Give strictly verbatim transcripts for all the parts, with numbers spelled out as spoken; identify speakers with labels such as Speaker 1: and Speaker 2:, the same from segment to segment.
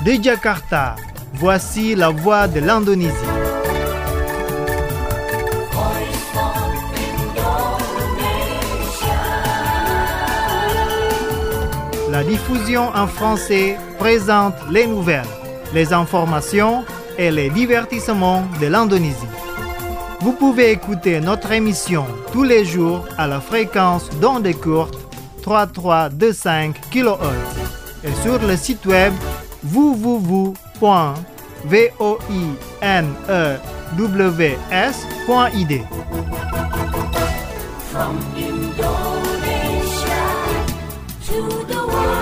Speaker 1: De Jakarta, voici la voix de l'Indonésie. La diffusion en français présente les nouvelles, les informations et les divertissements de l'Indonésie. Vous pouvez écouter notre émission tous les jours à la fréquence d'onde courte trente-trois virgule vingt-cinq kilohertz et sur le site web w w w point voinews point i d. From Indonesia to the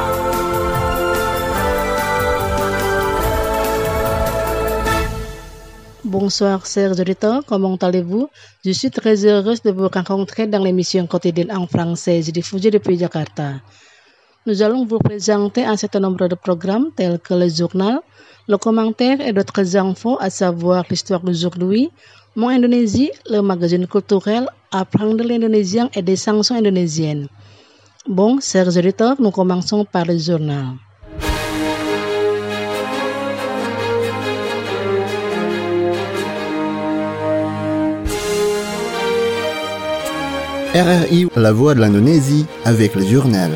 Speaker 2: Bonsoir, chers auditeurs, comment allez-vous? Je suis très heureuse de vous rencontrer dans l'émission quotidienne en français diffusée depuis Jakarta. Nous allons vous présenter un certain nombre de programmes tels que le journal, le commentaire et d'autres infos, à savoir l'histoire d'aujourd'hui, Mon Indonésie, le magazine culturel, apprendre l'indonésien et des chansons indonésiennes. Bon, chers auditeurs, nous commençons par le journal.
Speaker 3: R R I, la voix de l'Indonésie, avec le journal.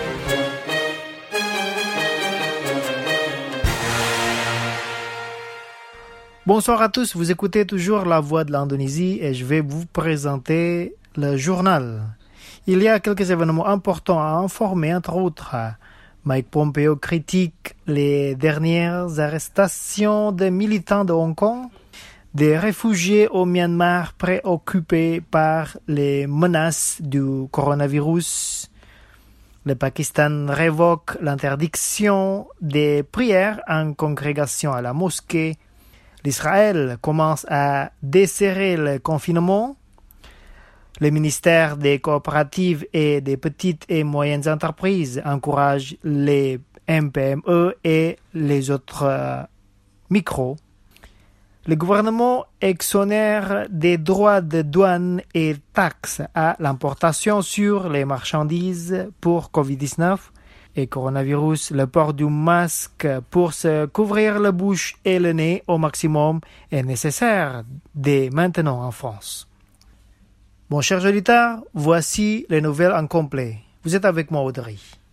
Speaker 1: Bonsoir à tous, vous écoutez toujours la voix de l'Indonésie et je vais vous présenter le journal. Il y a quelques événements importants à informer, entre autres. Mike Pompeo critique les dernières arrestations de militants de Hong Kong. Des réfugiés au Myanmar préoccupés par les menaces du coronavirus. Le Pakistan révoque l'interdiction des prières en congrégation à la mosquée. L'Israël commence à desserrer le confinement. Le ministère des coopératives et des petites et moyennes entreprises encourage les M P M E et les autres euh, micros. Le gouvernement exonère des droits de douane et taxes à l'importation sur les marchandises pour covid dix-neuf et coronavirus. Le port du masque pour se couvrir la bouche et le nez au maximum est nécessaire dès maintenant en France. Bon, chers auditeurs, voici les nouvelles en complet. Vous êtes avec moi, Audrey.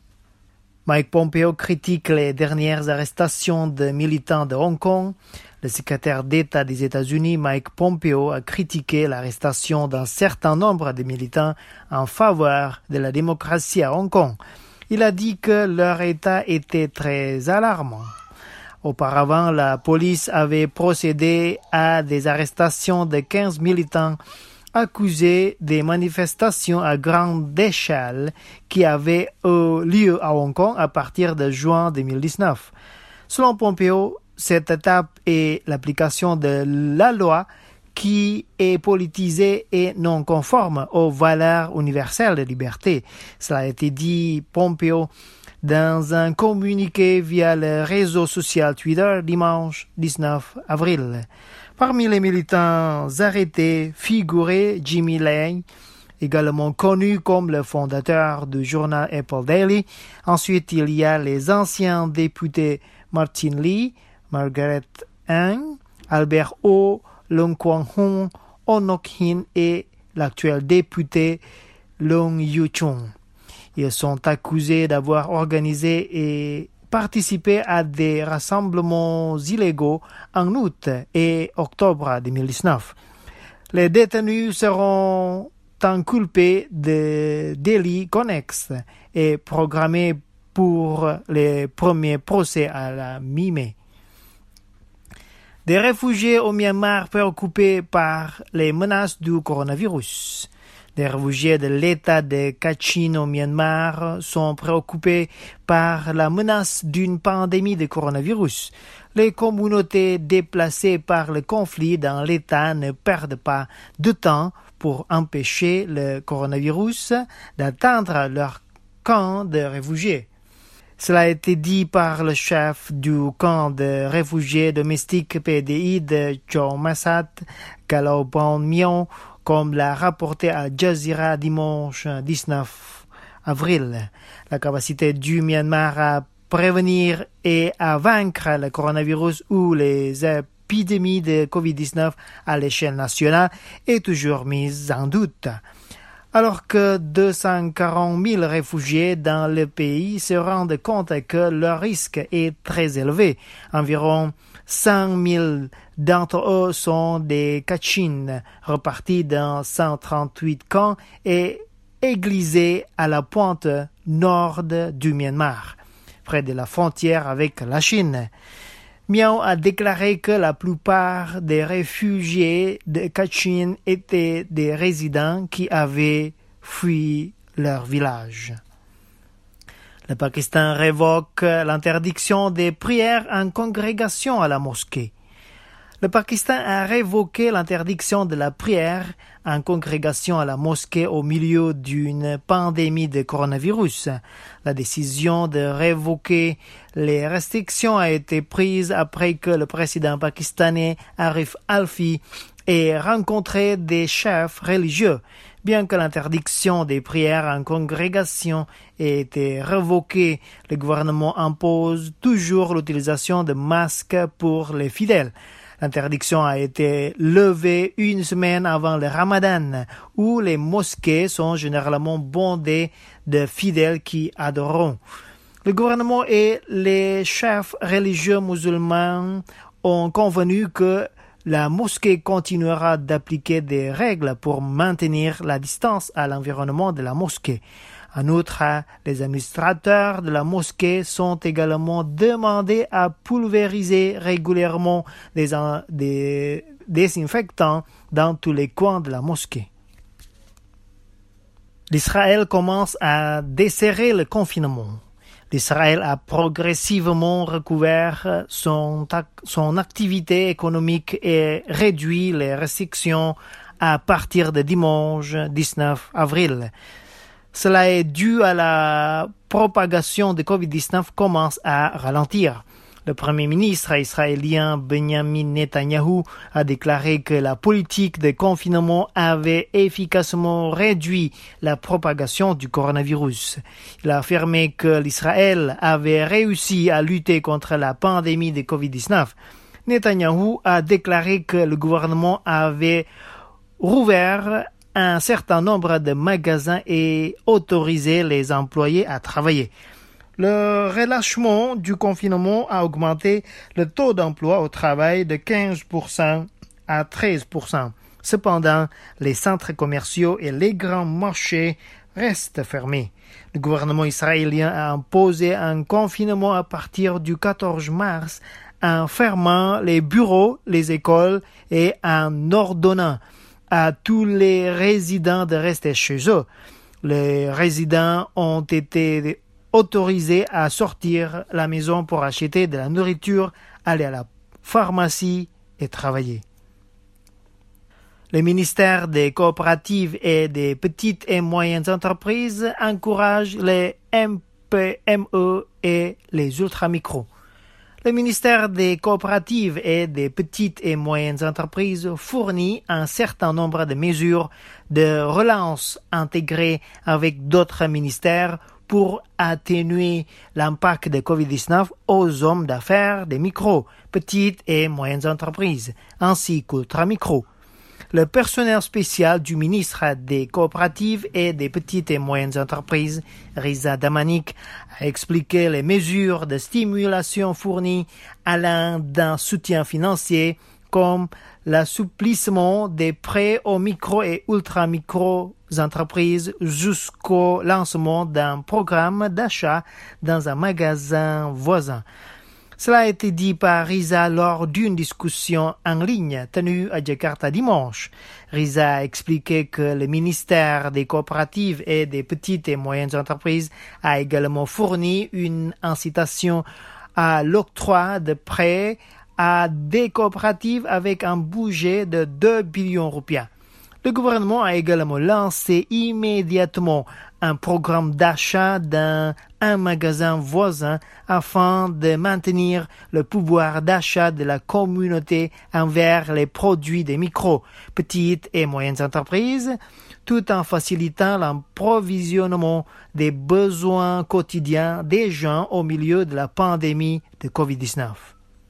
Speaker 1: Mike Pompeo critique les dernières arrestations de militants de Hong Kong. Le secrétaire d'État des États-Unis, Mike Pompeo, a critiqué l'arrestation d'un certain nombre de militants en faveur de la démocratie à Hong Kong. Il a dit que leur état était très alarmant. Auparavant, la police avait procédé à des arrestations de quinze militants accusés des manifestations à grande échelle qui avaient eu lieu à Hong Kong à partir de juin deux mille dix-neuf. Selon Pompeo, cette étape est l'application de la loi qui est politisée et non conforme aux valeurs universelles de liberté. Cela a été dit Pompeo dans un communiqué via le réseau social Twitter dimanche dix-neuf avril. Parmi les militants arrêtés figurait Jimmy Lai, également connu comme le fondateur du journal Apple Daily. Ensuite, il y a les anciens députés Martin Lee, Margaret Ng, Albert O, Leung Kwang-hung, Oh Nok-hin et l'actuel député Leung Yu-chung. Ils sont accusés d'avoir organisé et participé à des rassemblements illégaux en août et octobre deux mille dix-neuf. Les détenus seront inculpés de délits connexes et programmés pour les premiers procès à la mi-mai. Des réfugiés au Myanmar préoccupés par les menaces du coronavirus. Des réfugiés de l'État de Kachin au Myanmar sont préoccupés par la menace d'une pandémie de coronavirus. Les communautés déplacées par le conflit dans l'État ne perdent pas de temps pour empêcher le coronavirus d'atteindre leur camp de réfugiés. Cela a été dit par le chef du camp de réfugiés domestiques P D I de Chau Massat, Kalobon Mion, comme l'a rapporté à Jazeera dimanche dix-neuf avril. La capacité du Myanmar à prévenir et à vaincre le coronavirus ou les épidémies de covid dix-neuf à l'échelle nationale est toujours mise en doute. Alors que deux cent quarante mille réfugiés dans le pays se rendent compte que leur risque est très élevé. Environ cent mille d'entre eux sont des Kachin repartis dans cent trente-huit camps et église à la pointe nord du Myanmar, près de la frontière avec la Chine. Miao a déclaré que la plupart des réfugiés de Kachin étaient des résidents qui avaient fui leur village. Le Pakistan révoque l'interdiction des prières en congrégation à la mosquée. Le Pakistan a révoqué l'interdiction de la prière en congrégation à la mosquée au milieu d'une pandémie de coronavirus. La décision de révoquer les restrictions a été prise après que le président pakistanais Arif Alvi ait rencontré des chefs religieux. Bien que l'interdiction des prières en congrégation ait été révoquée, le gouvernement impose toujours l'utilisation de masques pour les fidèles. L'interdiction a été levée une semaine avant le Ramadan, où les mosquées sont généralement bondées de fidèles qui adorent. Le gouvernement et les chefs religieux musulmans ont convenu que la mosquée continuera d'appliquer des règles pour maintenir la distance à l'environnement de la mosquée. En outre, les administrateurs de la mosquée sont également demandés à pulvériser régulièrement des, des désinfectants dans tous les coins de la mosquée. L'Israël commence à desserrer le confinement. L'Israël a progressivement recouvert son, son activité économique et réduit les restrictions à partir de dimanche dix-neuf avril. Cela est dû à la propagation de covid dix-neuf commence à ralentir. Le Premier ministre israélien Benjamin Netanyahu a déclaré que la politique de confinement avait efficacement réduit la propagation du coronavirus. Il a affirmé que l'Israël avait réussi à lutter contre la pandémie de covid dix-neuf. Netanyahu a déclaré que le gouvernement avait rouvert un certain nombre de magasins et autorisé les employés à travailler. Le relâchement du confinement a augmenté le taux d'emploi au travail de quinze pour cent à treize pour cent. Cependant, les centres commerciaux et les grands marchés restent fermés. Le gouvernement israélien a imposé un confinement à partir du quatorze mars en fermant les bureaux, les écoles et en ordonnant à tous les résidents de rester chez eux. Les résidents ont été autorisés à sortir de la maison pour acheter de la nourriture, aller à la pharmacie et travailler. Le ministère des coopératives et des petites et moyennes entreprises encourage les M P M E et les ultramicros. Le ministère des coopératives et des petites et moyennes entreprises fournit un certain nombre de mesures de relance intégrées avec d'autres ministères pour atténuer l'impact de covid dix-neuf aux hommes d'affaires des micros, petites et moyennes entreprises, ainsi qu'ultramicros. Le personnel spécial du ministre des coopératives et des petites et moyennes entreprises, Riza Damanik, a expliqué les mesures de stimulation fournies allant d'un soutien financier comme l'assouplissement des prêts aux micro et ultra-micro entreprises jusqu'au lancement d'un programme d'achat dans un magasin voisin. Cela a été dit par Riza lors d'une discussion en ligne tenue à Jakarta dimanche. Riza a expliqué que le ministère des coopératives et des petites et moyennes entreprises a également fourni une incitation à l'octroi de prêts à des coopératives avec un budget de deux billions de roupias. Le gouvernement a également lancé immédiatement un programme d'achat dans un magasin voisin afin de maintenir le pouvoir d'achat de la communauté envers les produits des micro, petites et moyennes entreprises, tout en facilitant l'approvisionnement des besoins quotidiens des gens au milieu de la pandémie de covid dix-neuf.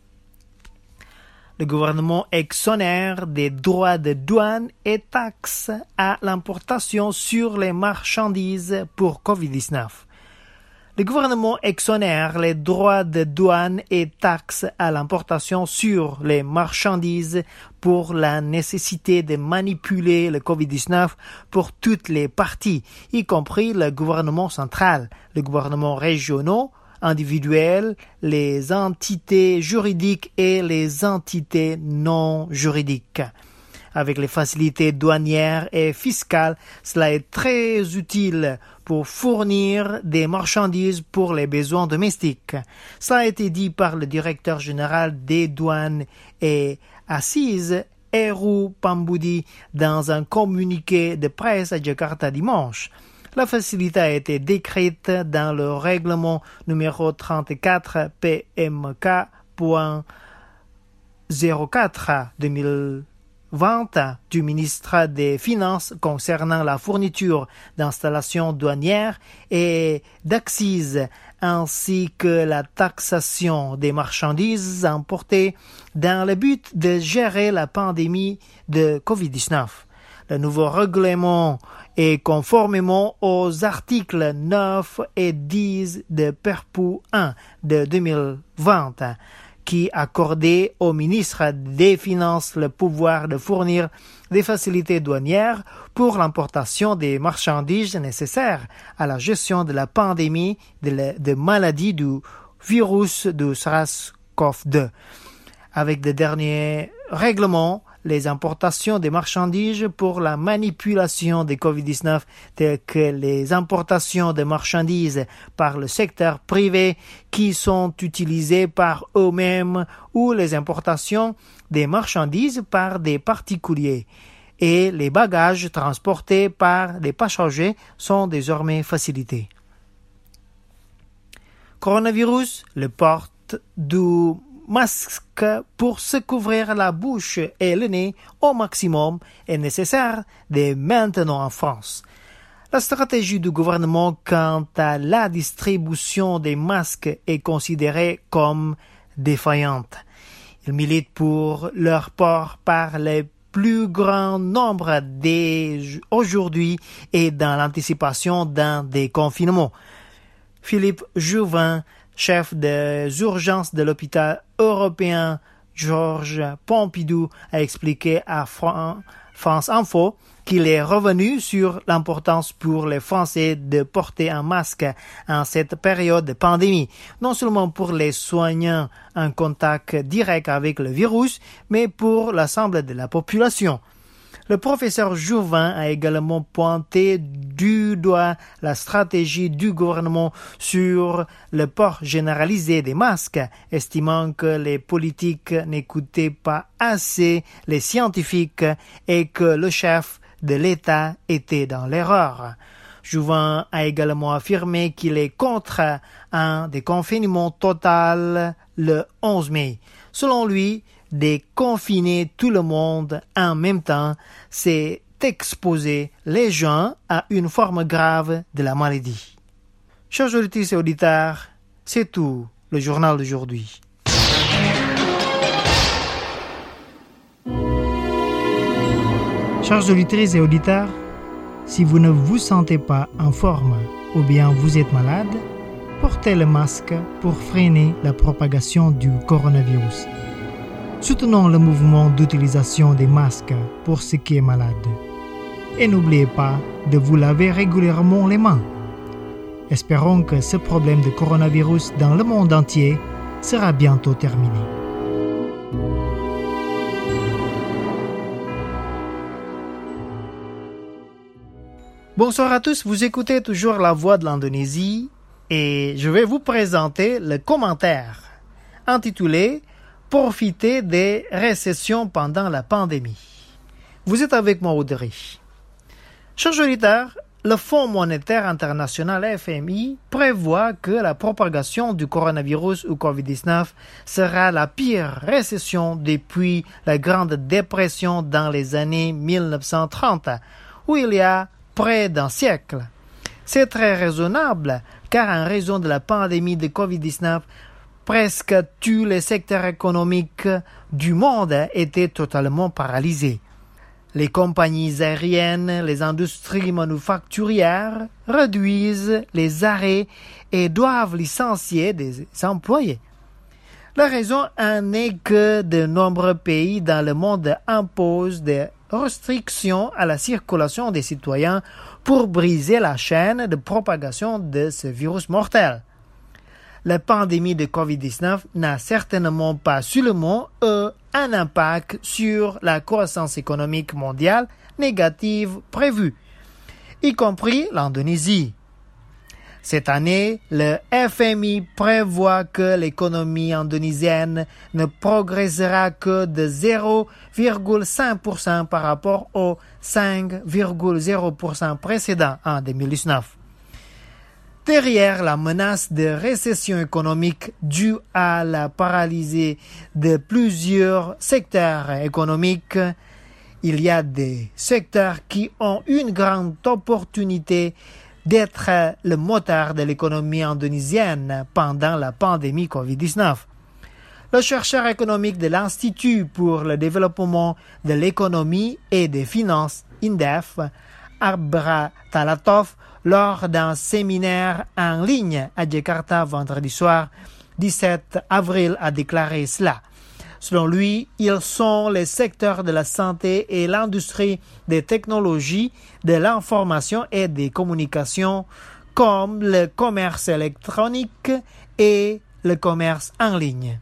Speaker 1: Le gouvernement exonère des droits de douane et taxes à l'importation sur les marchandises pour covid dix-neuf. Le gouvernement exonère les droits de douane et taxes à l'importation sur les marchandises pour la nécessité de manipuler le covid dix-neuf pour toutes les parties, y compris le gouvernement central, le gouvernement régional, individuels, les entités juridiques et les entités non juridiques. Avec les facilités douanières et fiscales, cela est très utile pour fournir des marchandises pour les besoins domestiques. Cela a été dit par le directeur général des douanes et assises, Heru Pambudi, dans un communiqué de presse à Jakarta dimanche. La facilité a été décrite dans le règlement numéro trente-quatre P M K point zéro quatre deux mille vingt du ministre des Finances concernant la fourniture d'installations douanières et d'accise ainsi que la taxation des marchandises importées dans le but de gérer la pandémie de covid dix-neuf. Le nouveau règlement est conformément aux articles neuf et dix de Perpu un de deux mille vingt, qui accordait au ministre des Finances le pouvoir de fournir des facilités douanières pour l'importation des marchandises nécessaires à la gestion de la pandémie de, la, de maladie du virus du SARS-CoV deux. Avec les derniers règlements, les importations des marchandises pour la manipulation de covid dix-neuf, telles que les importations de marchandises par le secteur privé qui sont utilisées par eux-mêmes ou les importations des marchandises par des particuliers et les bagages transportés par des passagers sont désormais facilités. Coronavirus, le port du masque pour se couvrir la bouche et le nez au maximum est nécessaire dès maintenant en France. La stratégie du gouvernement quant à la distribution des masques est considérée comme défaillante. Il milite pour leur port par le plus grand nombre dès aujourd'hui et dans l'anticipation d'un déconfinement. Philippe Jouvin, chef des urgences de l'hôpital européen Georges Pompidou, a expliqué à France Info qu'il est revenu sur l'importance pour les Français de porter un masque en cette période de pandémie, non seulement pour les soignants en contact direct avec le virus, mais pour l'ensemble de la population. Le professeur Jouvin a également pointé du doigt la stratégie du gouvernement sur le port généralisé des masques, estimant que les politiques n'écoutaient pas assez les scientifiques et que le chef de l'État était dans l'erreur. Jouvin a également affirmé qu'il est contre un déconfinement total le onze mai. Selon lui, déconfiner tout le monde en même temps, c'est exposer les gens à une forme grave de la maladie. Chers auditeurs et auditeurs, c'est tout le journal d'aujourd'hui. Chers auditeurs et auditeurs, si vous ne vous sentez pas en forme ou bien vous êtes malade, portez le masque pour freiner la propagation du coronavirus. Soutenons le mouvement d'utilisation des masques pour ceux qui sont malades. Et n'oubliez pas de vous laver régulièrement les mains. Espérons que ce problème de coronavirus dans le monde entier sera bientôt terminé. Bonsoir à tous, vous écoutez toujours La Voix de l'Indonésie et je vais vous présenter le commentaire intitulé « Profiter des récessions pendant la pandémie ». Vous êtes avec moi, Audrey. Chers auditeurs, le Fonds monétaire international F M I prévoit que la propagation du coronavirus ou covid dix-neuf sera la pire récession depuis la Grande Dépression dans les années mille neuf cent trente, où il y a près d'un siècle. C'est très raisonnable, car en raison de la pandémie de covid dix-neuf, presque tous les secteurs économiques du monde étaient totalement paralysés. Les compagnies aériennes, les industries manufacturières réduisent les arrêts et doivent licencier des employés. La raison en est que de nombreux pays dans le monde imposent des restrictions à la circulation des citoyens pour briser la chaîne de propagation de ce virus mortel. La pandémie de covid dix-neuf n'a certainement pas seulement eu un impact sur la croissance économique mondiale négative prévue, y compris l'Indonésie. Cette année, le F M I prévoit que l'économie indonésienne ne progressera que de zéro virgule cinq pour cent par rapport au cinq virgule zéro pour cent précédent en deux mille dix-neuf. Derrière la menace de récession économique due à la paralysie de plusieurs secteurs économiques, il y a des secteurs qui ont une grande opportunité d'être le moteur de l'économie indonésienne pendant la pandémie covid dix-neuf. Le chercheur économique de l'Institut pour le développement de l'économie et des finances, INDEF, Abra Talatov, lors d'un séminaire en ligne à Jakarta vendredi soir, dix-sept avril, a déclaré cela. Selon lui, ils sont les secteurs de la santé et l'industrie des technologies, de l'information et des communications, comme le commerce électronique et le commerce en ligne.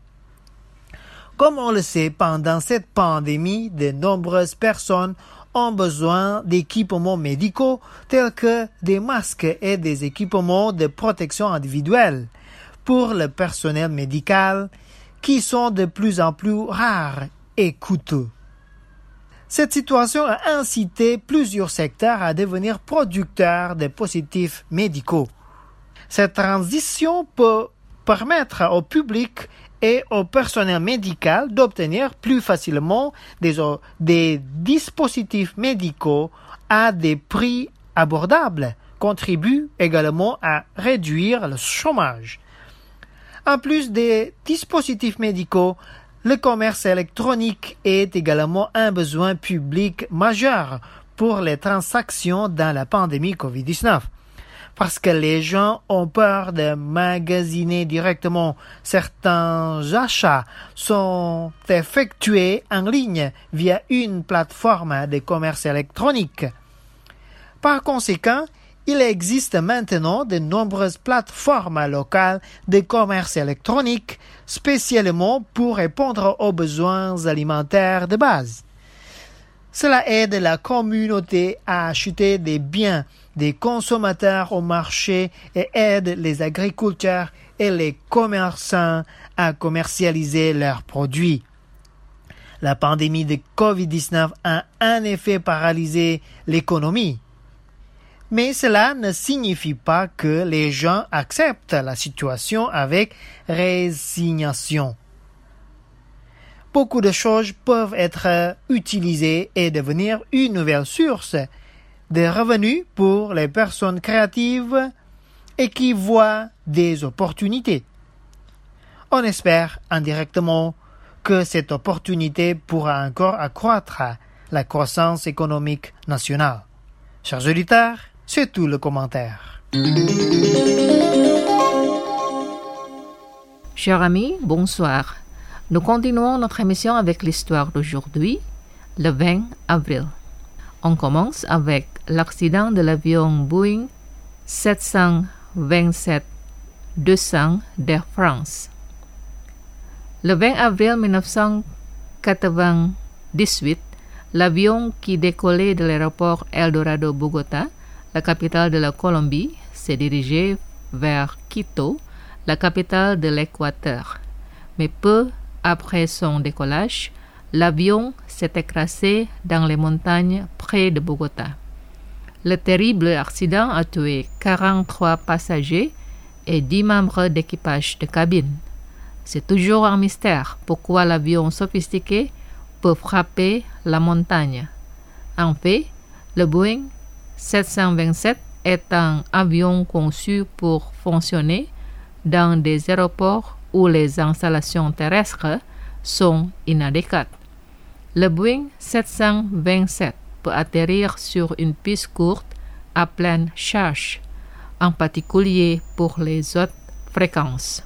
Speaker 1: Comme on le sait, pendant cette pandémie, de nombreuses personnes ont besoin d'équipements médicaux tels que des masques et des équipements de protection individuelle pour le personnel médical qui sont de plus en plus rares et coûteux. Cette situation a incité plusieurs secteurs à devenir producteurs de dispositifs médicaux. Cette transition peut permettre au public et au personnel médical d'obtenir plus facilement des, des dispositifs médicaux à des prix abordables, contribue également à réduire le chômage. En plus des dispositifs médicaux, le commerce électronique est également un besoin public majeur pour les transactions dans la pandémie covid dix-neuf. Parce que les gens ont peur de magasiner directement. Certains achats sont effectués en ligne via une plateforme de commerce électronique. Par conséquent, il existe maintenant de nombreuses plateformes locales de commerce électronique spécialement pour répondre aux besoins alimentaires de base. Cela aide la communauté à acheter des biens des consommateurs au marché et aide les agriculteurs et les commerçants à commercialiser leurs produits. La pandémie de covid dix-neuf a en effet paralysé l'économie. Mais cela ne signifie pas que les gens acceptent la situation avec résignation. Beaucoup de choses peuvent être utilisées et devenir une nouvelle source de revenus pour les personnes créatives et qui voient des opportunités. On espère indirectement que cette opportunité pourra encore accroître la croissance économique nationale. Chers auditeurs, c'est tout le commentaire.
Speaker 4: Chers amis, bonsoir. Nous continuons notre émission avec l'histoire d'aujourd'hui, le vingt avril. On commence avec l'accident de l'avion Boeing sept cent vingt-sept deux cents d'Air France. Le vingt avril mille neuf cent quatre-vingt-dix-huit, l'avion qui décollait de l'aéroport Eldorado-Bogota, la capitale de la Colombie, s'est dirigé vers Quito, la capitale de l'Équateur. Mais peu après son décollage, l'avion s'est écrasé dans les montagnes près de Bogota. Le terrible accident a tué quarante-trois passagers et dix membres d'équipage de cabine. C'est toujours un mystère pourquoi l'avion sophistiqué peut frapper la montagne. En fait, le Boeing sept cent vingt-sept est un avion conçu pour fonctionner dans des aéroports où les installations terrestres sont inadéquates. Le Boeing sept cent vingt-sept peut atterrir sur une piste courte à pleine charge, en particulier pour les hautes fréquences.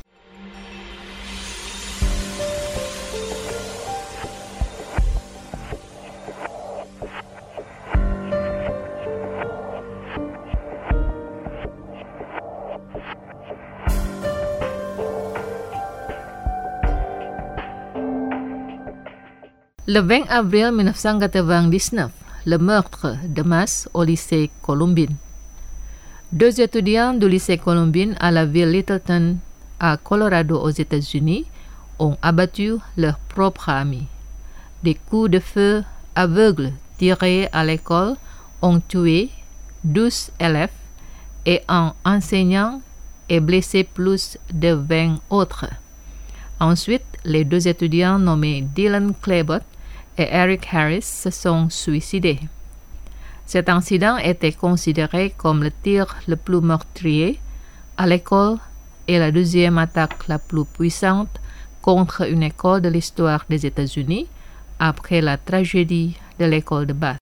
Speaker 4: Le vingt avril mille neuf cent quatre-vingt-dix-neuf, le meurtre de masse au lycée Columbine. Deux étudiants du lycée Columbine à la ville Littleton, à Colorado aux États-Unis, ont abattu leur propre ami. Des coups de feu aveugles tirés à l'école ont tué douze élèves et un enseignant et blessé plus de vingt autres. Ensuite, les deux étudiants nommés Dylan Klebold et Eric Harris se sont suicidés. Cet incident était considéré comme le tir le plus meurtrier à l'école et la deuxième attaque la plus puissante contre une école de l'histoire des États-Unis après la tragédie de l'école de Bath.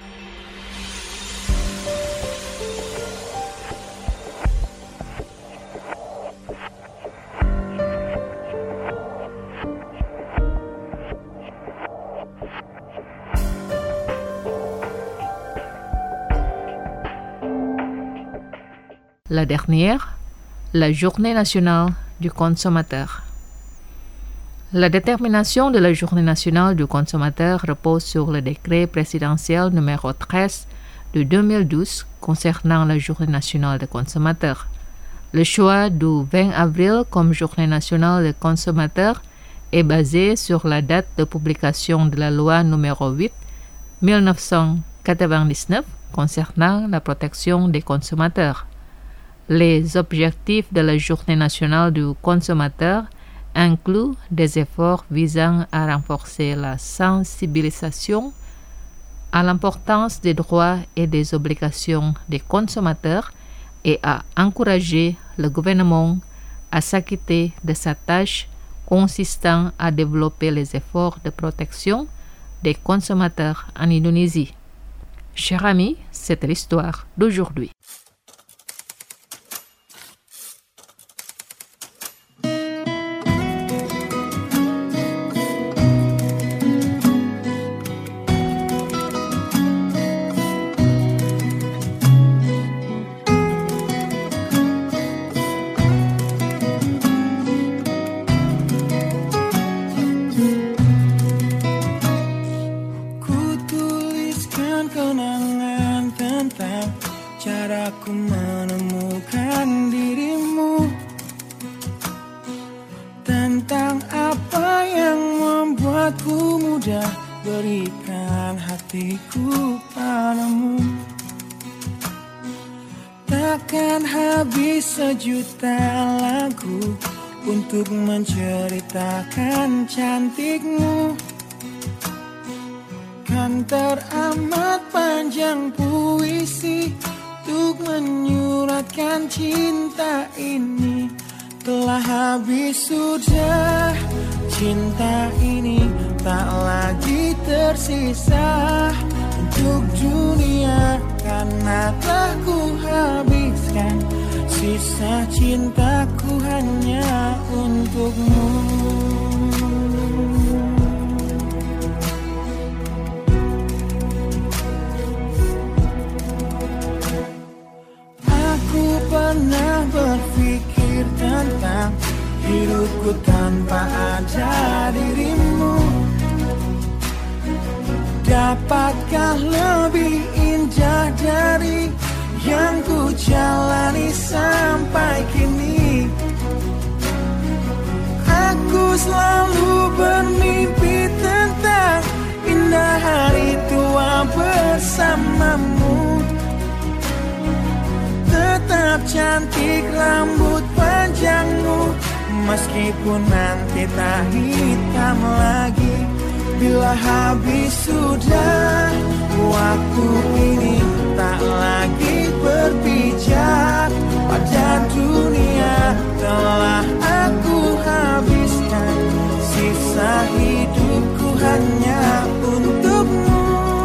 Speaker 4: La dernière, la Journée nationale du consommateur. La détermination de la Journée nationale du consommateur repose sur le décret présidentiel numéro treize de deux mille douze concernant la Journée nationale du consommateur. Le choix du vingt avril comme Journée nationale du consommateur est basé sur la date de publication de la loi numéro huit mille neuf cent quatre-vingt-dix-neuf concernant la protection des consommateurs. Les objectifs de la Journée nationale du consommateur incluent des efforts visant à renforcer la sensibilisation à l'importance des droits et des obligations des consommateurs et à encourager le gouvernement à s'acquitter de sa tâche consistant à développer les efforts de protection des consommateurs en Indonésie. Chers amis, c'est l'histoire d'aujourd'hui.
Speaker 5: Caraku menemukan dirimu, tentang apa yang membuatku mudah berikan hatiku padamu. Takkan habis sejuta lagu untuk menceritakan cantikmu. Kan teramat panjang puisi untuk menyuratkan cinta ini. Telah habis sudah cinta ini, tak lagi tersisa untuk dunia, karena telah ku habiskan sisa cintaku hanya untukmu. Pernah berpikir tentang hidupku tanpa ada dirimu. Dapatkah lebih indah dari yang ku jalani sampai kini? Aku selalu bermimpi tentang indah hari tua bersamamu. Tetap cantik rambut panjangmu, meskipun nanti tak hitam lagi. Bila habis sudah waktu ini, tak lagi berpijak pada dunia. Telah aku habiskan sisa hidupku hanya untukmu.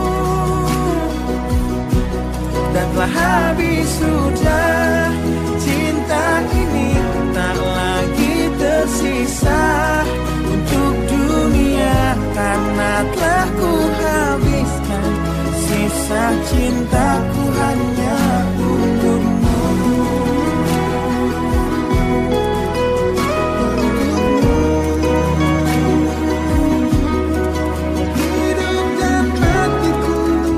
Speaker 5: Dan telah habis sudah cinta ini, tak lagi tersisa untuk dunia. Karena telah ku habiskan sisa cintaku hanya untukmu. Hidup dan matiku,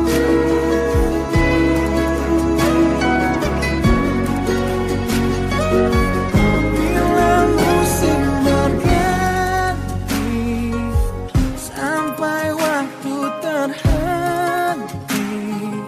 Speaker 5: bila musim berganti, sampai waktu terhenti,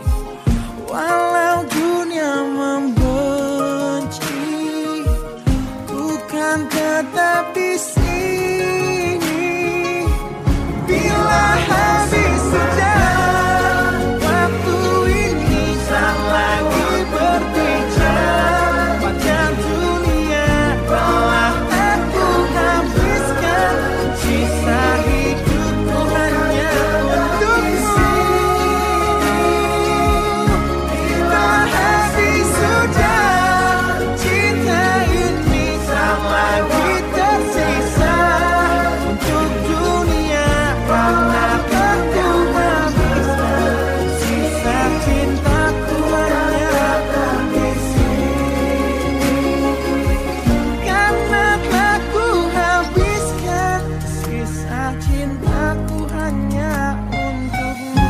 Speaker 5: walau dunia membenci, ku kan tetap di sini. Bila habis sudah waktu ini, tak lagi berbicara pada dunia. Telah aku habiskan sisa hidupku hanya untukmu. Bila habis sudah cinta ini, tak lagi tersisa untuk dunia. Karena aku habiskan sisa cintaku hanya di sini. Karena aku habiskan sisa cintaku hanya untukmu.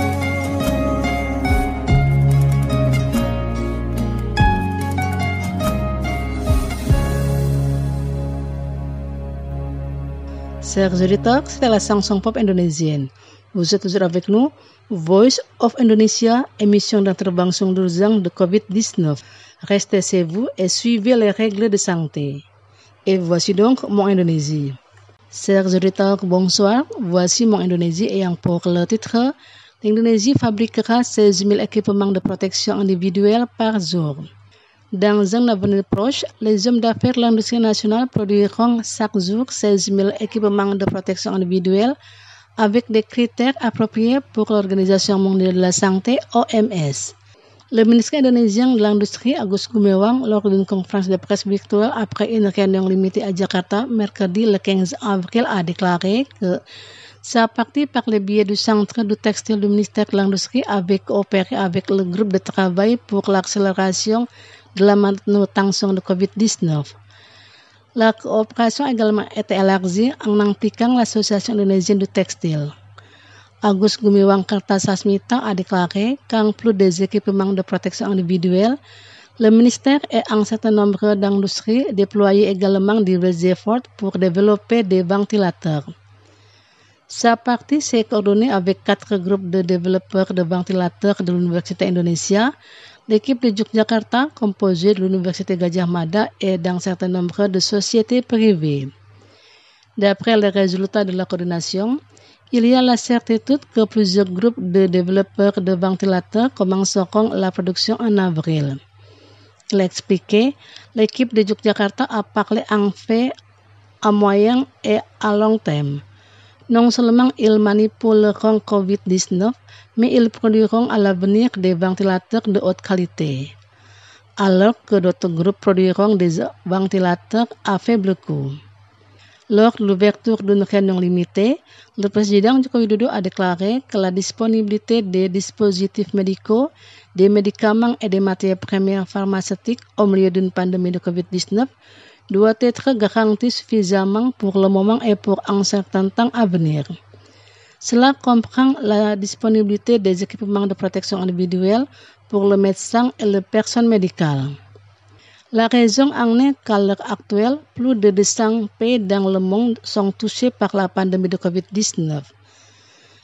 Speaker 2: Chers auditeurs, c'était la chanson pop indonésienne. Vous êtes toujours avec nous, Voice of Indonesia, émission d'intervention d'urgence de covid dix-neuf. Restez chez vous et suivez les règles de santé. Et voici donc mon Indonésie. Chers auditeurs, bonsoir. Voici mon Indonésie ayant pour le titre: l'Indonésie fabriquera seize mille équipements de protection individuelle par jour. Dans un avenir proche, les hommes d'affaires de l'industrie nationale produiront chaque jour seize mille équipements de protection individuelle avec des critères appropriés pour l'Organisation mondiale de la santé, O M S. Le ministre indonésien de l'Industrie, Agus Gumiwang, lors d'une conférence de presse virtuelle après une réunion limitée à Jakarta, mercredi le quinze avril, a déclaré que sa partie, par le biais du Centre du textile du ministère de l'Industrie, avait coopéré avec le groupe de travail pour l'accélération de la manutention de covid dix-neuf. La coopération a également été élargie en impliquant l'Association indonésienne du textile. Agus Gumiwang Kartasasmita a déclaré qu'en plus des équipements de protection individuelle, le ministère et un certain nombre d'industries déployaient également divers efforts pour développer des ventilateurs. Sa partie s'est coordonnée avec quatre groupes de développeurs de ventilateurs de l'Université Indonesia, l'équipe de Yogyakarta, composée de l'Université Gadjah Mada et d'un certain nombre de sociétés privées. D'après les résultats de la coordination, il y a la certitude que plusieurs groupes de développeurs de ventilateurs commenceront la production en avril. Il a expliqué, l'équipe de Yogyakarta a parlé en fait à moyen et à long terme. Non seulement ils manipuleront covid dix-neuf, mais ils produiront à l'avenir des ventilateurs de haute qualité, alors que d'autres groupes produiront des ventilateurs à faible coût. Lors de l'ouverture d'une réunion limitée, le président Joko Widodo a déclaré que la disponibilité des dispositifs médicaux, des médicaments et des matières premières pharmaceutiques au milieu d'une pandémie de covid dix-neuf doit être garantie suffisamment pour le moment et pour un certain temps à venir. Cela comprend la disponibilité des équipements de protection individuelle pour le médecin et le personnel médical. La raison en est qu'à l'heure actuelle, plus de deux cents pays dans le monde sont touchés par la pandémie de covid dix-neuf.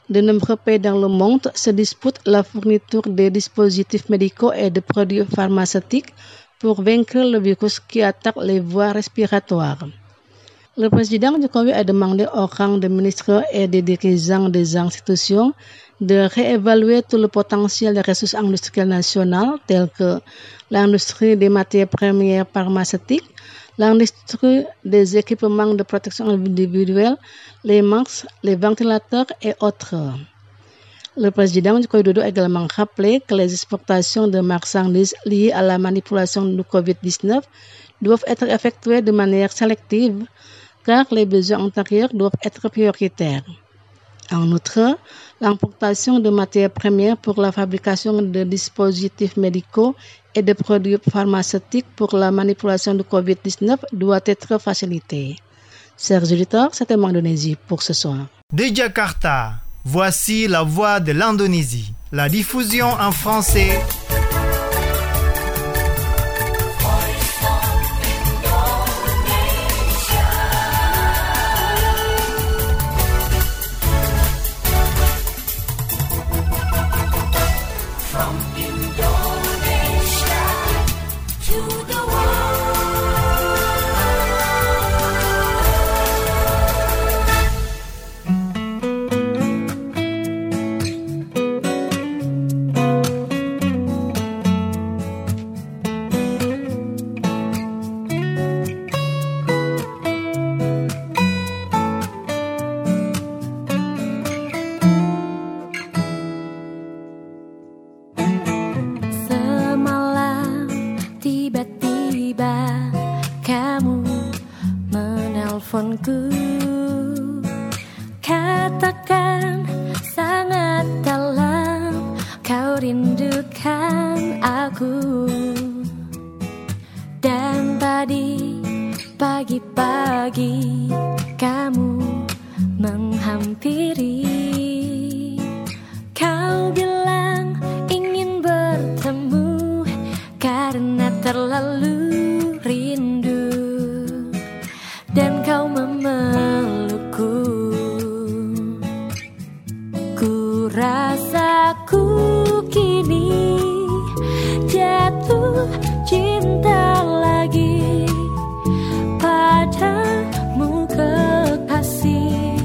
Speaker 2: De nombreux pays dans le monde se disputent la fourniture des dispositifs médicaux et de produits pharmaceutiques pour vaincre le virus qui attaque les voies respiratoires. Le président Jokowi a demandé aux rangs des ministres et des dirigeants des institutions de réévaluer tout le potentiel des ressources industrielles nationales telles que l'industrie des matières premières pharmaceutiques, l'industrie des équipements de protection individuelle, les masques, les ventilateurs et autres. Le président Joko Widodo a également rappelé que les exportations de marchandises liées à la manipulation du covid dix-neuf doivent être effectuées de manière sélective car les besoins antérieurs doivent être prioritaires. En outre, l'importation de matières premières pour la fabrication de dispositifs médicaux et de produits pharmaceutiques pour la manipulation du covid dix-neuf doit être facilitée. Chers auditeurs, c'était l'Indonésie pour ce soir.
Speaker 1: De Jakarta, voici la voix de l'Indonésie. La diffusion en français.
Speaker 6: Teleponku, katakan sangat dalam kau rindukan aku. Dan tadi pagi-pagi kamu menghampiri, kau bilang ingin bertemu karena terlalu rindu. Dan kau memelukku, ku rasa ku kini jatuh cinta lagi padamu kekasih.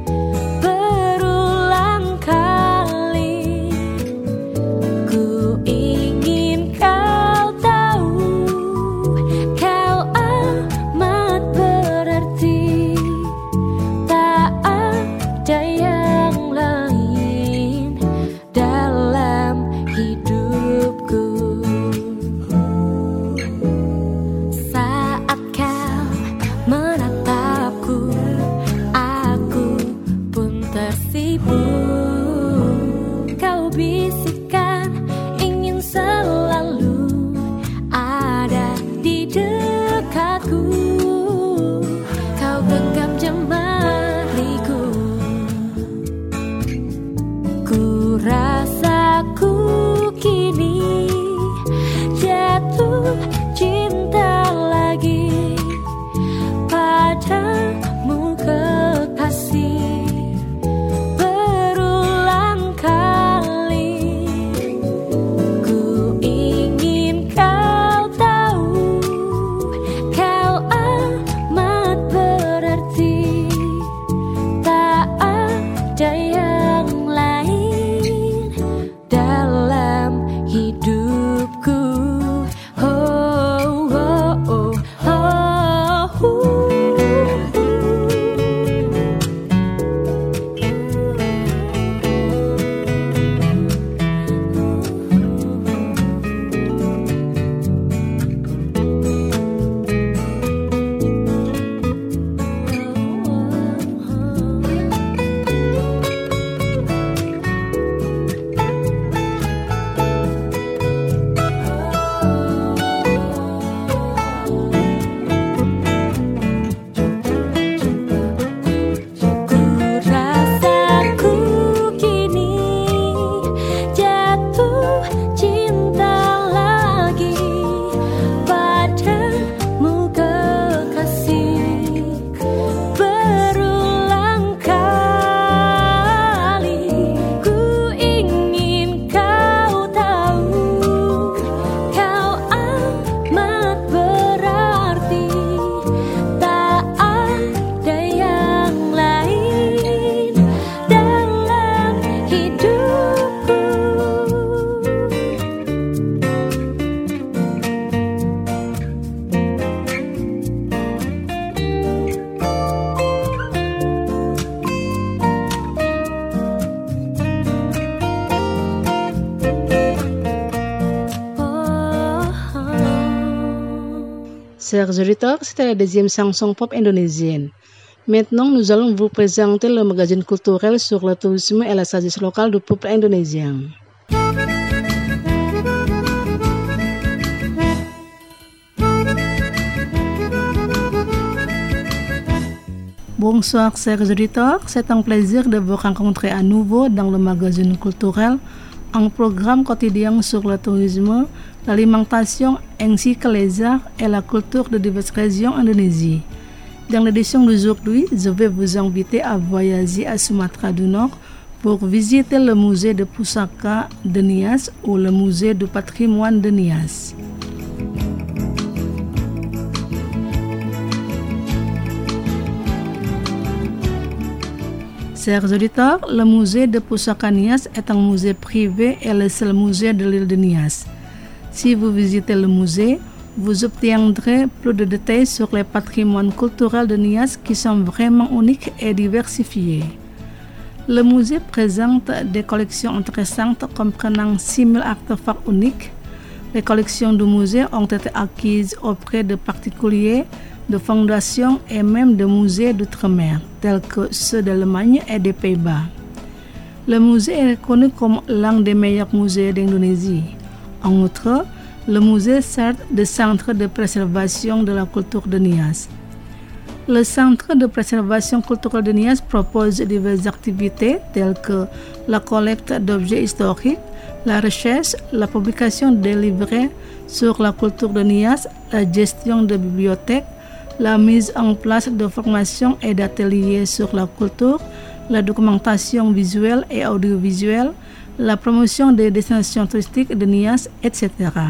Speaker 6: Berulang kali ku ingin kau tahu, kau amat berarti, tak ada yang lain dalam hidupku.
Speaker 2: Chers auditeurs, c'était la deuxième chanson pop indonésienne. Maintenant, nous allons vous présenter le magazine culturel sur le tourisme et la sagesse locale du peuple indonésien. Bonsoir chers auditeurs, c'est un plaisir de vous rencontrer à nouveau dans le magazine culturel, un programme quotidien sur le tourisme, l'alimentation ainsi que les arts et la culture de diverses régions Indonésie. Dans l'édition d'aujourd'hui, je vais vous inviter à voyager à Sumatra du Nord pour visiter le musée de Pusaka de Nias ou le musée du patrimoine de Nias. Chers auditeurs, le musée de Pusaka Nias est un musée privé et le seul musée de l'île de Nias. Si vous visitez le musée, vous obtiendrez plus de détails sur les patrimoines culturels de Nias qui sont vraiment uniques et diversifiés. Le musée présente des collections intéressantes comprenant six mille artefacts uniques. Les collections du musée ont été acquises auprès de particuliers, de fondations et même de musées d'outre-mer, tels que ceux d'Allemagne et des Pays-Bas. Le musée est reconnu comme l'un des meilleurs musées d'Indonésie. En outre, le musée sert de centre de préservation de la culture de Nias. Le centre de préservation culturelle de Nias propose diverses activités telles que la collecte d'objets historiques, la recherche, la publication des livrets sur la culture de Nias, la gestion de bibliothèques, la mise en place de formations et d'ateliers sur la culture, la documentation visuelle et audiovisuelle, la promotion des destinations touristiques de Nias, et cetera.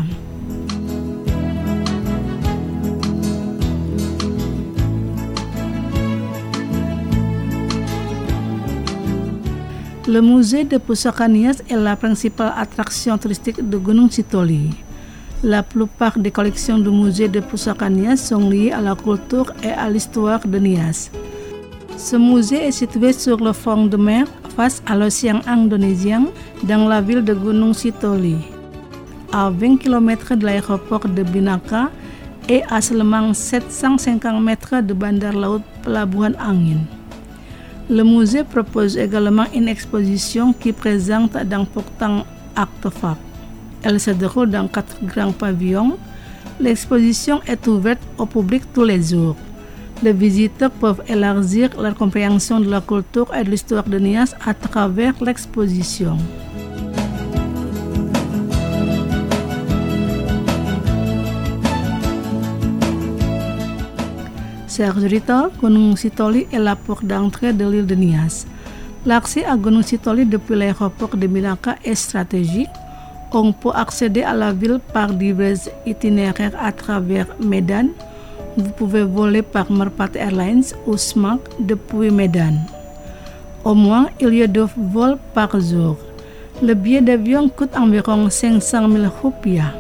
Speaker 2: Le musée de Pusaka Nias est la principale attraction touristique de Gunung Sitoli. La plupart des collections du musée de Pusaka Nias sont liées à la culture et à l'histoire de Nias. Ce musée est situé sur le front de mer face à l'océan Indonésien dans la ville de Gunung Sitoli, à vingt kilomètres de l'aéroport de Binaca et à seulement sept cent cinquante mètres de Bandar Laut Pelabuhan Angin. Le musée propose également une exposition qui présente d'importants artefacts. Elle se déroule dans quatre grands pavillons. L'exposition est ouverte au public tous les jours. Les visiteurs peuvent élargir leur compréhension de la culture et de l'histoire de Nias à travers l'exposition. Chers auditeurs, Gunung Sitoli est la porte d'entrée de l'île de Nias. L'accès à Gunung Sitoli depuis l'aéroport de Binaca est stratégique. On peut accéder à la ville par divers itinéraires à travers Medan. Vous pouvez voler par Merpati Airlines ou S M A C depuis Medan. Au moins, il y a deux vols par jour. Le billet d'avion coûte environ cinq cent mille rupiah.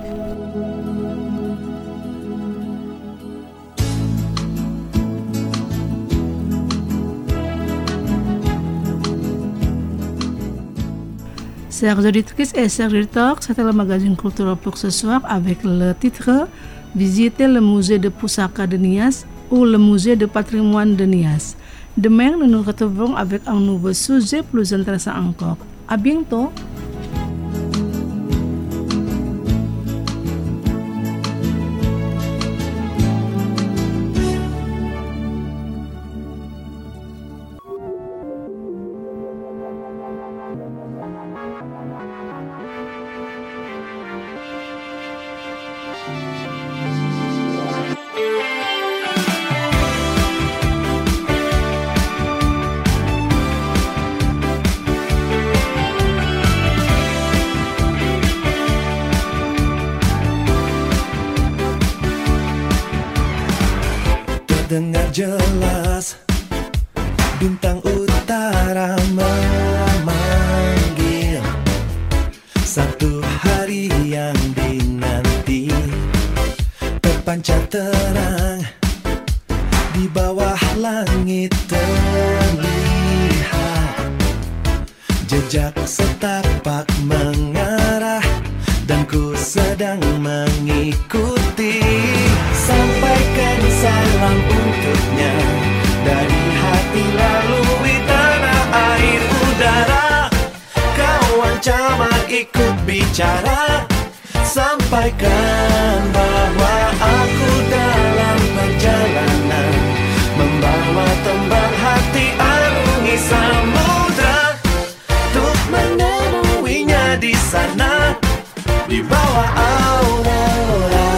Speaker 2: Chers auditrices et chers auditeurs, c'était le magazine culturel pour ce soir avec le titre « Visiter le musée de Pusaka de Nias » ou le musée de patrimoine de Nias. Demain, nous nous retrouvons avec un nouveau sujet plus intéressant encore. À bientôt!
Speaker 5: Dengar jelas bintang utara memanggil, satu hari yang dinanti terpancar terang di bawah langit terlihat jejak setapak mengarah dan ku sedang mengikuti sampai ikut bicara, sampaikan bahwa aku dalam perjalanan membawa tembang hati arungi samudra, untuk menemuinya di sana di bawah aurora.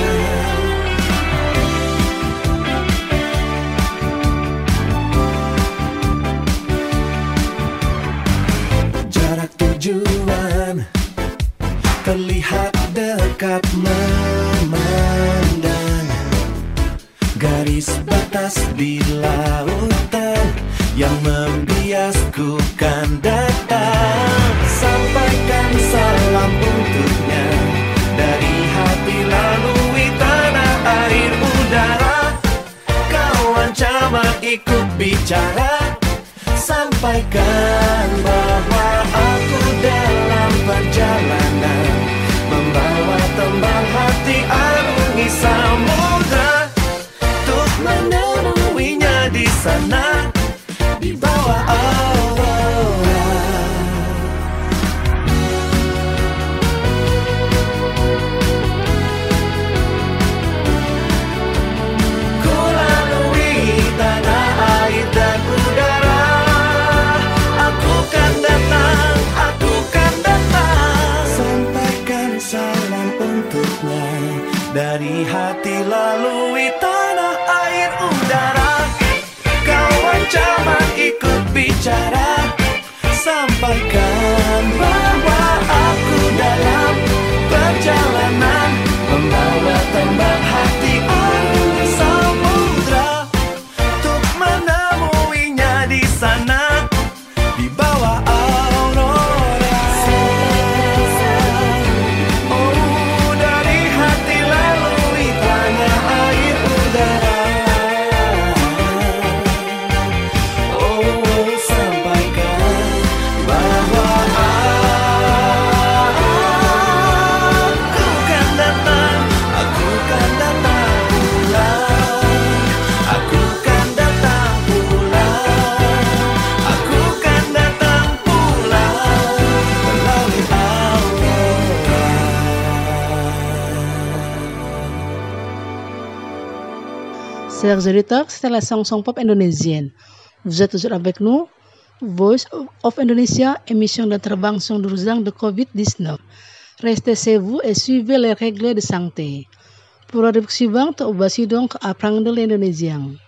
Speaker 5: Jarak tujuan terlihat dekat memandang, garis batas di lautan yang membiasku kan datang. Sampaikan salam untuknya dari hati lalui tanah air udara. Kawan camat ikut bicara, sampaikan bahwa aku dalam perjalanan membawa tembang hati arungi samudra, untuk menemuinya di sana di bawah aurora. Ku lalui tanah air dan udara, aku kan datang, aku kan datang. Sampaikan salam untuknya dari hati lalui tanah air udara. Kawan camat ikut bicara, sampaikan bahwa aku dalam perjalanan membawa tembang hati arungi samudra, untuk menemuinya di sana di bawah aurora. Oh, dari hati lalui tanah air udara. Oh, sampaikan bahwa aku kan datang, aku kan datang pulang, aku kan datang pulang, aku kan datang pulang melalui aurora.
Speaker 2: Chers auditeurs, c'était la chanson pop indonésienne. Vous êtes toujours avec nous, Voice of Indonesia, émission d'intervention d'urgence de covid dix-neuf. Restez chez vous et suivez les règles de santé. Pour la rubrique suivante, voici donc apprendre l'indonésien.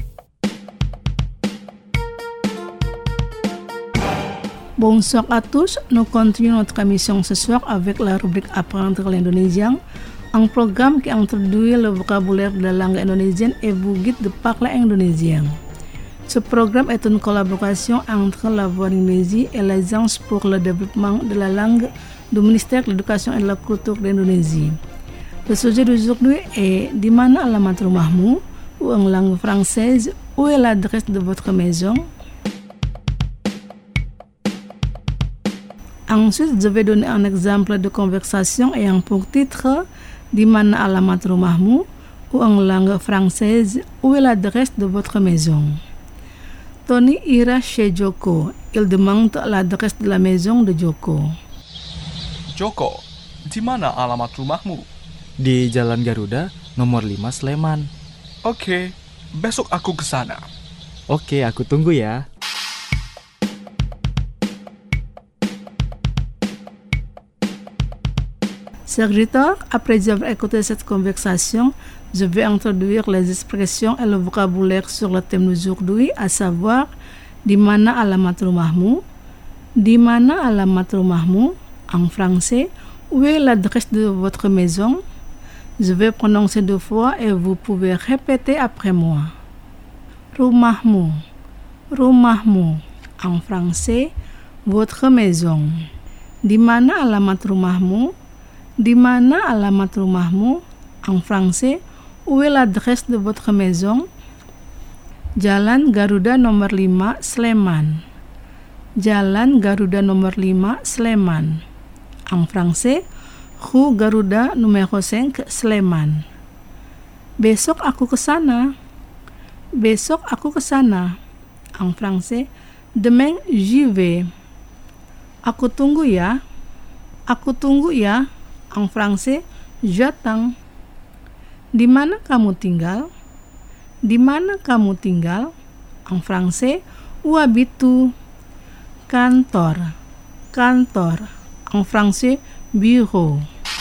Speaker 2: Bonsoir à tous, nous continuons notre émission ce soir avec la rubrique apprendre l'indonésien, un programme qui introduit le vocabulaire de la langue indonésienne et vous guide de parler indonésien. Ce programme est une collaboration entre la Voix d'Indonésie et l'Agence pour le développement de la langue du ministère de l'Éducation et de la Culture d'Indonésie. Le sujet d'aujourd'hui est Di mana alamat rumahmu, ou en langue française, où est l'adresse de votre maison? Ensuite, je vais donner un exemple de conversation ayant pour titre Di mana alamat rumahmu, ou en langue française, où est l'adresse de votre maison? Tony ira chez Joko. Il demande l'adresse de la maison de Joko.
Speaker 7: Joko, di mana alamat rumahmu?
Speaker 8: Di Jalan Garuda, nomor lima Sleman.
Speaker 7: Oke, besok aku ke sana.
Speaker 8: Oke, aku tunggu ya.
Speaker 2: Chers auditeurs, après avoir écouté cette conversation, je vais introduire les expressions et le vocabulaire sur le thème d'aujourd'hui, à savoir Di mana alamat rumahmu? Di mana alamat rumahmu? En français, où est l'adresse de votre maison? Je vais prononcer deux fois et vous pouvez répéter après moi. Rumahmu, rumahmu. En français, votre maison. Di mana alamat rumahmu? Di mana alamat rumahmu? En français, où est l'adresse de votre maison? Jalan Garuda nomor lima Sleman. Jalan Garuda nomor lima Sleman. En français, Rue Garuda numéro cinq Sleman. Besok aku ke sana. Besok aku ke sana. En français, demain j'y vais. Aku tunggu ya. Aku tunggu ya. En français, j'attends. Di mana kamu tinggal? Di mana kamu tinggal? En français, où habites-tu? Kantor, kantor. En français, bureau.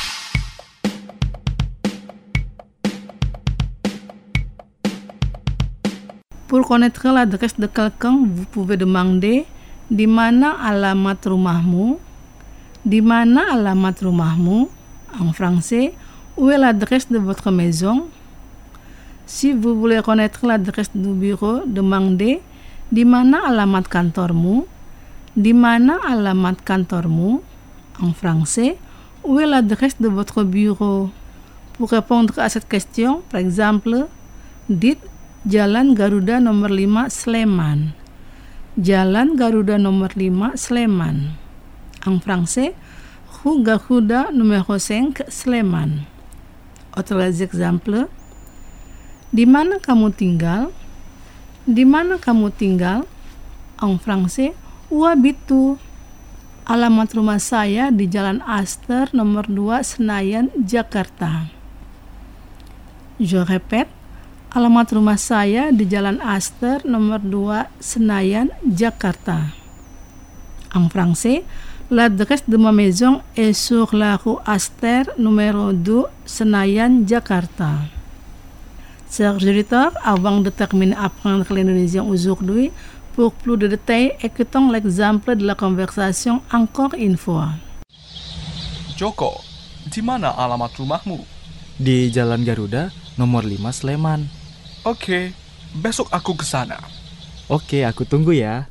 Speaker 2: Pour connaître l'adresse de quelqu'un, vous pouvez demander di mana alamat rumahmu? Di mana alamat rumahmu? En français, où est l'adresse de votre maison? Si vous voulez connaître l'adresse du bureau, demandez di mana alamat kantormu? Di mana alamat kantormu? En français, où est l'adresse de votre bureau? Pour répondre à cette question, par exemple, dites Jalan Garuda nomor lima Sleman. Jalan Garuda nomor lima Sleman. En français, Rue Garuda numéro cinq Sleman. Autres exemples. Di mana kamu tinggal? Di mana kamu tinggal? En français, où habites-tu? Alamat rumah saya di Jalan Aster nomor dua Senayan, Jakarta. Je répète. Alamat rumah saya di Jalan Aster nomor dua Senayan, Jakarta. En français, l'adresse de ma maison est sur la rue Aster numéro deux Senayan, Jakarta. Chers auditeurs, avant de terminer à apprendre l'indonésien aujourd'hui, pour plus de détails, écoutons l'exemple de la conversation encore une fois.
Speaker 7: Joko, di mana alamat rumahmu?
Speaker 8: Di Jalan Garuda, nomor lima Sleman.
Speaker 7: Oke, besok aku ke sana.
Speaker 8: Oke, aku tunggu ya.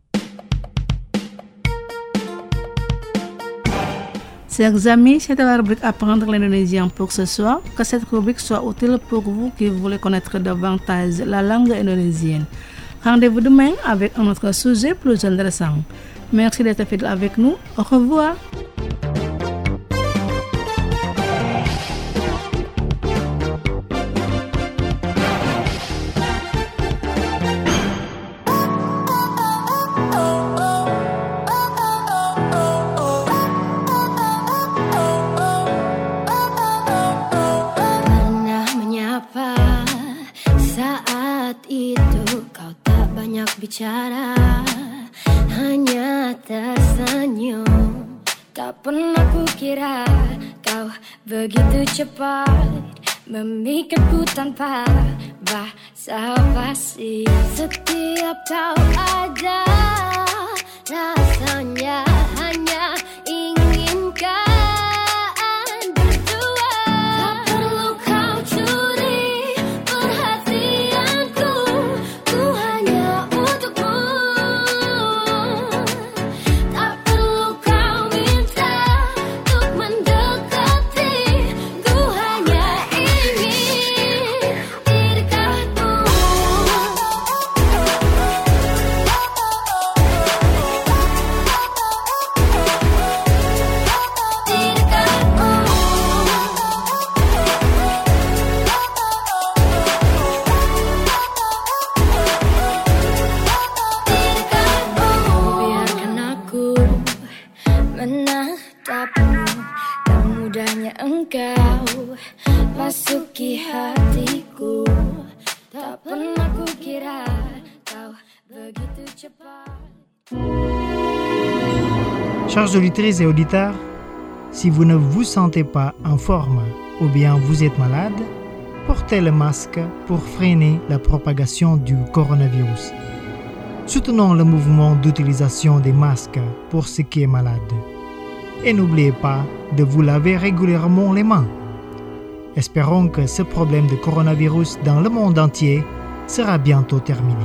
Speaker 2: Chers amis, c'était la rubrique Apprendre l'indonésien pour ce soir. Que cette rubrique soit utile pour vous qui voulez connaître davantage la langue indonésienne. Rendez-vous demain avec un autre sujet plus intéressant. Merci d'être fidèle avec nous. Au revoir.
Speaker 6: Bicara hanya tersenyum. Tak pernah kukira kau begitu cepat memikirku tanpa basa-basi. Setiap kau ada rasanya hanya inginkan berdua. Tak perlu kau curi perhatianku, ku hanya masuki hatiku. Tak pernah kukira kau begitu cepat.
Speaker 1: Chers auditrices et auditeurs, si vous ne vous sentez pas en forme ou bien vous êtes malade, portez le masque pour freiner la propagation du coronavirus. Soutenons le mouvement d'utilisation des masques pour ceux qui est malade. Et n'oubliez pas de vous laver régulièrement les mains. Espérons que ce problème de coronavirus dans le monde entier sera bientôt terminé.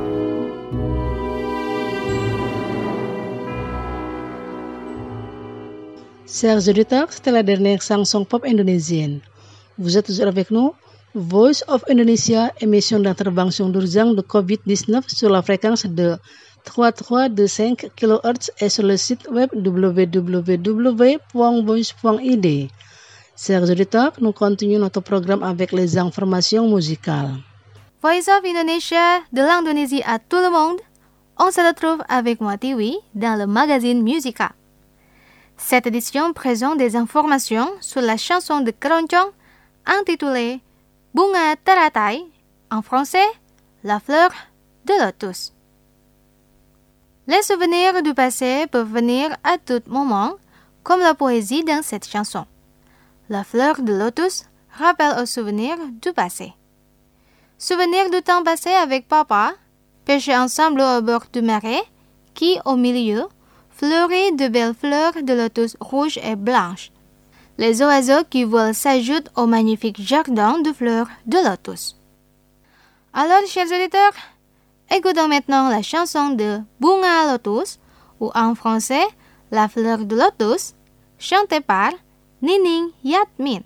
Speaker 2: Chers auditeurs, c'était la dernière chanson pop indonésienne. Vous êtes toujours avec nous, Voice of Indonesia, émission d'intervention d'urgence de covid dix-neuf sur la fréquence de trois mille trois cent vingt-cinq kilohertz et sur le site web w w w point voice point i d. Chers auditeurs, nous continuons notre programme avec les informations musicales.
Speaker 9: Voice of Indonesia, de l'Indonésie à tout le monde, on se retrouve avec moi Tiwi dans le magazine Musica. Cette édition présente des informations sur la chanson de Keroncong intitulée Bunga Teratai, en français, la fleur de lotus. Les souvenirs du passé peuvent venir à tout moment, comme la poésie dans cette chanson. La fleur de lotus rappelle aux souvenirs du passé. Souvenir du temps passé avec papa, pêcher ensemble au bord du marais, qui, au milieu, fleurit de belles fleurs de lotus rouges et blanches. Les oiseaux qui volent s'ajoutent au magnifique jardin de fleurs de lotus. Alors, chers auditeurs, écoutons maintenant la chanson de Bunga Lotus, ou en français, La fleur de lotus, chantée par Nining Yatmin.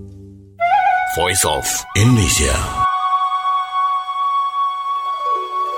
Speaker 10: Voice of Indonesia.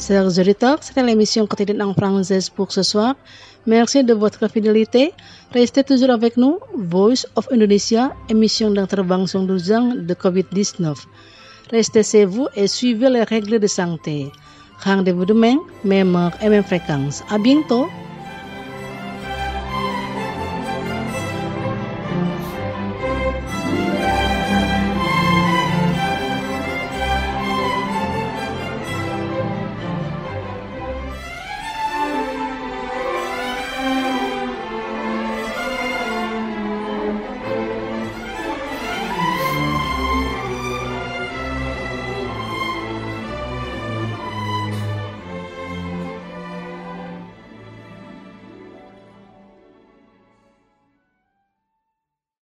Speaker 2: Chers auditeurs, c'était l'émission quotidienne en français pour ce soir. Merci de votre fidélité. Restez toujours avec nous. Voice of Indonesia, émission d'intervention d'urgence de covid dix-neuf. Restez chez vous et suivez les règles de santé. Rendez-vous demain, même heure et même fréquence. À bientôt.